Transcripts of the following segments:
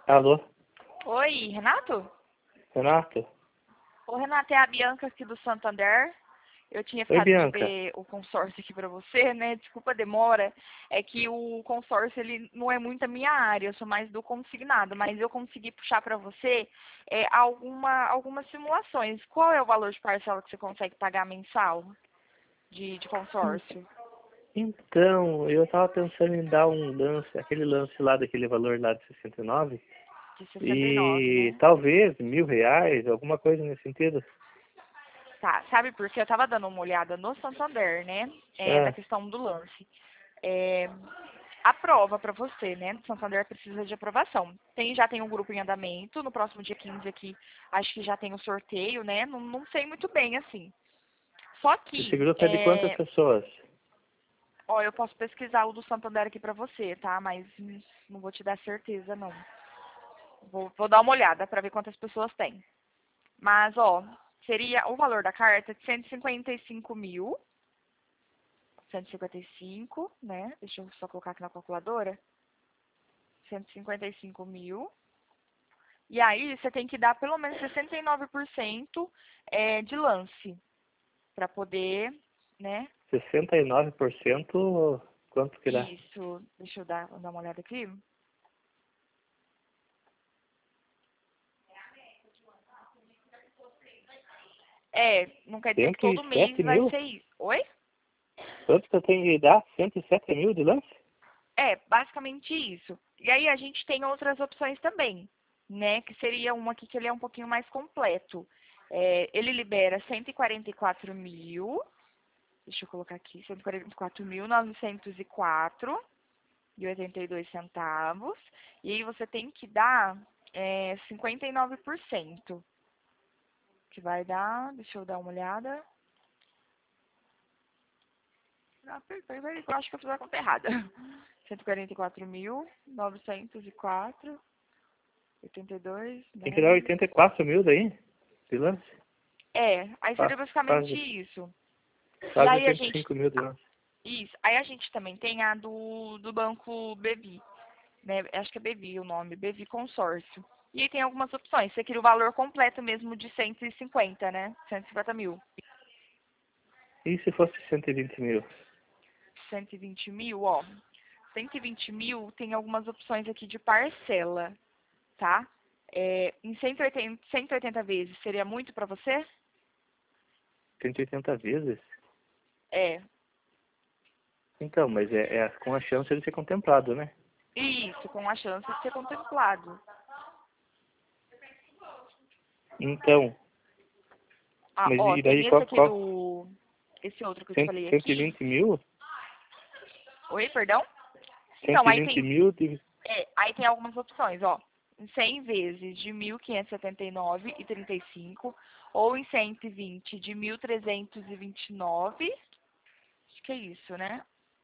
Alô, Oi, Renato? Renato? Ô, Renato, é a Bianca aqui do Santander. Eu tinha Oi, ficado de Bianca. ver o consórcio aqui para você, né? Desculpa a demora. É que o consórcio, ele não é muito a minha área, eu sou mais do consignado, mas eu consegui puxar para você algumas simulações. Qual é o valor de parcela que você consegue pagar mensal de consórcio? Então, eu tava pensando em dar um lance, aquele lance lá daquele valor lá de 69, De 69, e né? talvez R$ 1.000, alguma coisa nesse sentido. Tá, sabe por quê? Eu tava dando uma olhada no Santander, né? Da Ah, questão do lance. É, a prova para você, né? Do Santander precisa de aprovação. Já tem um grupo em andamento, no próximo dia 15 aqui, acho que já tem o sorteio, né? Não sei muito bem, assim. Só esse que, grupo é de quantas pessoas? ó, eu posso pesquisar o do Santander aqui para você, tá? Mas não vou te dar certeza, não. Vou dar uma olhada para ver quantas pessoas tem. Mas, ó, seria o valor da carta de 155 mil, 155, né? Deixa eu só colocar aqui na calculadora. 155 mil. E aí você tem que dar pelo menos 69% de lance para poder, né? 69%, quanto que dá? Isso, deixa eu dar uma olhada aqui. Não quer dizer que Cento e todo mês sete vai mil? ser isso. Oi? Quanto que eu tenho que dar? 107 mil de lance? Basicamente isso. E aí a gente tem outras opções também, né? Que seria uma aqui que ele é um pouquinho mais completo. Ele libera 144 mil, deixa eu colocar aqui, 144.904,82 centavos. E aí você tem que dar 59%, que vai dar, deixa eu dar uma olhada. Ah, peraí, eu acho que eu fiz a conta errada. 144.904,82, Tem que dar né? 84 mil daí, de lance? Aí seria Fa- basicamente Quase, isso. E quase aí a oitenta e gente, cinco mil de lance. isso, aí a gente também tem a do banco Bevi, né? Acho que é Bevi o nome, Bevi Consórcio. E aí tem algumas opções. Você queria o valor completo mesmo de 150, né? 150 mil. E se fosse 120 mil? 120 mil, ó. 120 mil tem algumas opções aqui de parcela, tá? Em 180 vezes, seria muito para você? 180 vezes? É. Então, mas é com a chance de ser contemplado, né? Isso, com a chance de ser contemplado. Então, Ah, mas ó, e daí tem esse qual, aqui qual do. Esse outro que eu te 100, falei aqui. 120 mil? Oi, perdão? Então, 120 mil de... aí tem algumas opções, ó. Em 100 vezes de 1.579,35 ou em 120 de 1.329. Acho que é isso, né?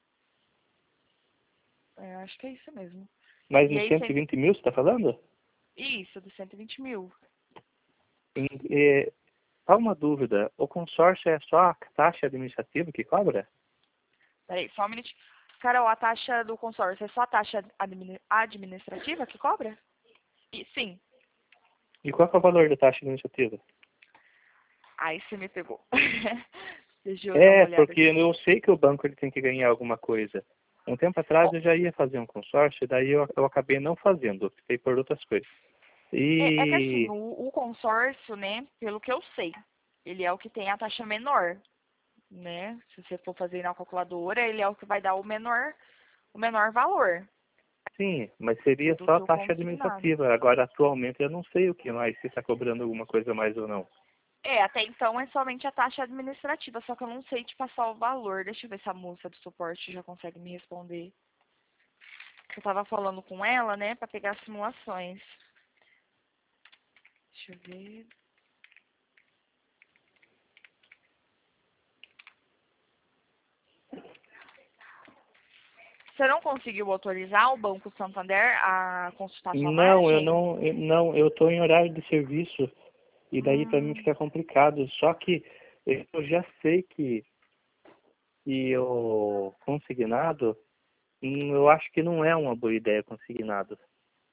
Acho que é isso mesmo. Mas E no aí, 120 mil você está falando? isso, dos 120 mil. Em, é, há uma dúvida. O consórcio é só a taxa administrativa que cobra? Peraí, só um minutinho. Carol, a taxa do consórcio é só a taxa administrativa que cobra? Sim. E qual que é o valor da taxa administrativa? Aí você me pegou. Deixa eu dar uma É, olhada porque aqui. eu sei que o banco ele tem que ganhar alguma coisa. Um tempo atrás Ó, eu já ia fazer um consórcio, daí eu acabei não fazendo, optei por outras coisas. é que assim, E o consórcio, né, pelo que eu sei, ele é o que tem a taxa menor, né? Se você for fazer na calculadora, ele é o que vai dar o menor valor sim, mas seria do só a que o taxa consignado. administrativa. Agora, atualmente, eu não sei o que mais, se está cobrando alguma coisa a mais ou não. Até então é somente a taxa administrativa, só que eu não sei te passar o valor. Deixa eu ver se a moça do suporte já consegue me responder. Eu tava falando com ela, né, pra pegar as simulações. Deixa eu ver. Você não conseguiu autorizar o Banco Santander a consultar sua Não, eu margem? não, não, eu estou em horário de serviço e daí para mim Hum, fica complicado. Só que eu já sei que o consignado, eu acho que não é uma boa ideia consignado.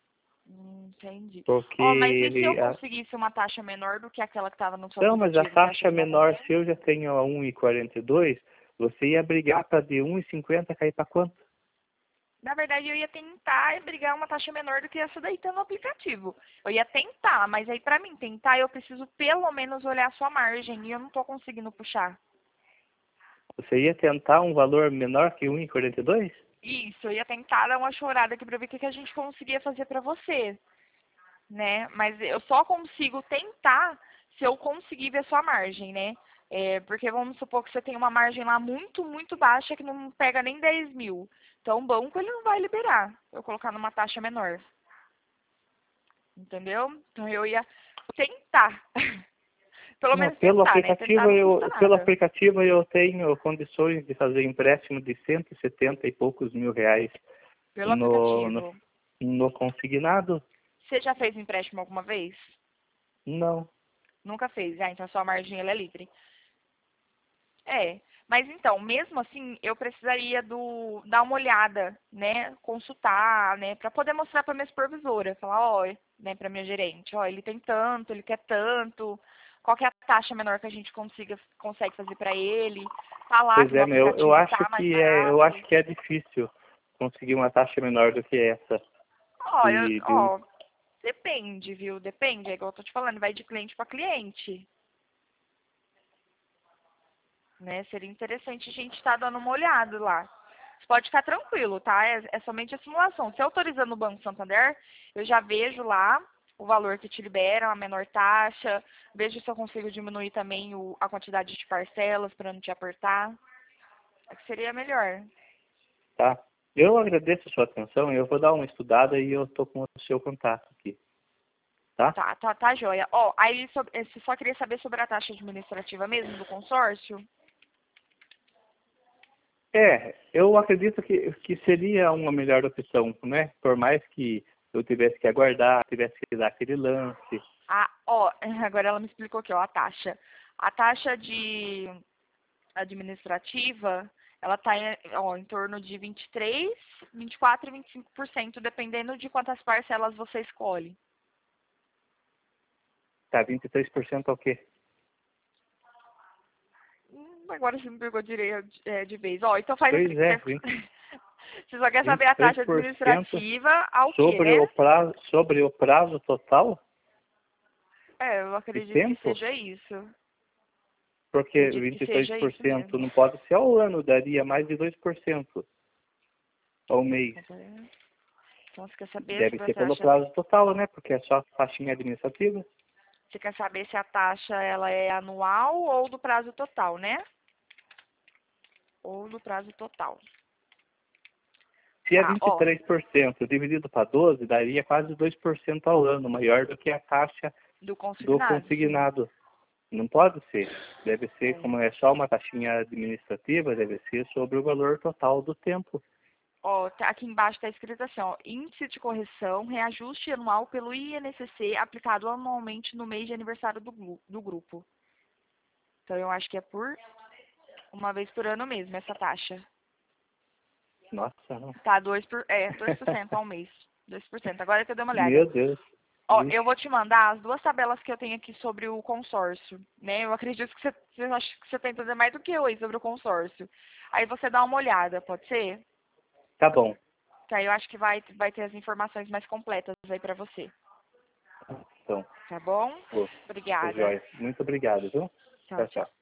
Entendi. Porque Ó, mas e se eu ele... conseguisse uma taxa menor do que aquela que estava no seu Não, mas a aplicativo? Você acha taxa que dá pra menor, ver? se eu já tenho a 1,42, você ia brigar para de 1,50 cair para quanto? Na verdade, eu ia tentar brigar uma taxa menor do que essa daí tá no aplicativo. Eu ia tentar, mas aí pra mim tentar, eu preciso pelo menos olhar a sua margem e eu não tô conseguindo puxar. Você ia tentar um valor menor que 1,42? Isso, eu ia tentar dar uma chorada aqui pra ver o que que a gente conseguia fazer pra você, né? Mas eu só consigo tentar se eu conseguir ver a sua margem, né? Porque vamos supor que você tem uma margem lá muito, muito baixa que não pega nem 10 mil. Então o banco ele não vai liberar eu colocar numa taxa menor. Entendeu? Então eu ia tentar. Pelo Não, menos tentar, né? Tentar não custa pelo nada. aplicativo eu tenho condições de fazer empréstimo de 170 e poucos mil reais Pelo no, no, aplicativo. no consignado. Você já fez empréstimo alguma vez? Não. Nunca fez. Ah, então a sua margem ela é livre. É. Mas então, mesmo assim, eu precisaria dar uma olhada, né? Consultar, né? Pra poder mostrar pra minha supervisora. Falar, ó, né, pra minha gerente, ó, ele tem tanto, ele quer tanto. Qual que é a taxa menor que a gente consegue fazer pra ele? Falar Pois que no é, meu, aplicativo tá mais eu barato. acho que é difícil conseguir uma taxa menor do que essa. De Ó, depende, viu? Depende, é igual eu tô te falando, vai de cliente para cliente, né? Seria interessante a gente estar dando uma olhada lá. Você pode ficar tranquilo, tá? É somente a simulação. Se autorizando o Banco Santander, eu já vejo lá o valor que te libera, a menor taxa, vejo se eu consigo diminuir também a quantidade de parcelas para não te apertar. É que seria melhor. Tá? Eu agradeço a sua atenção, eu vou dar uma estudada e eu estou com o seu contato aqui, tá? Tá, joia. Ó, aí você só queria saber sobre a taxa administrativa mesmo do consórcio? Eu acredito que seria uma melhor opção, né? Por mais que eu tivesse que aguardar, tivesse que dar aquele lance. Ah, ó, agora ela me explicou aqui, ó, a taxa. A taxa de administrativa, ela está em torno de 23, 24 e 25%, dependendo de quantas parcelas você escolhe. Tá, 23% ao quê? Agora você me pegou de vez. Ó, então faz Pois assim. é, Você só quer saber a taxa 23% administrativa ao quê, né? sobre o prazo total Eu de acredito que tempo, seja isso. porque Acredito que seja isso 23% mesmo. não pode ser ao ano, daria mais de 2% ao mês. Então você quer saber Deve sobre a ser pelo taxa? prazo total, né? Porque é só taxinha administrativa. Você quer saber se a taxa ela é anual ou do prazo total, né? Ou do prazo total. Se é Tá, ó, 23% dividido para 12, daria quase 2% ao ano, maior do que a taxa do do consignado, sim. consignado. Não pode ser. Deve ser, É. como é só uma taxinha administrativa, deve ser sobre o valor total do tempo. Ó, aqui embaixo está escrito assim, ó, índice de correção, reajuste anual pelo INCC aplicado anualmente no mês de aniversário do grupo. Então eu acho que é por uma vez por ano mesmo essa taxa. Nossa, não. Tá, 2% ao mês. 2%. Agora que eu dei uma olhada. Meu Deus. Ó, eu Vixe. vou te mandar as duas tabelas que eu tenho aqui sobre o consórcio, né? Eu acredito que você acha que você tem que entender mais do que eu aí sobre o consórcio. Aí você dá uma olhada, pode ser? Tá bom. Que aí eu acho que vai ter as informações mais completas aí pra você. Então, Tá bom? pô, tá Obrigada. joia. Muito obrigado, viu? Tchau, Tchau, tchau. tchau.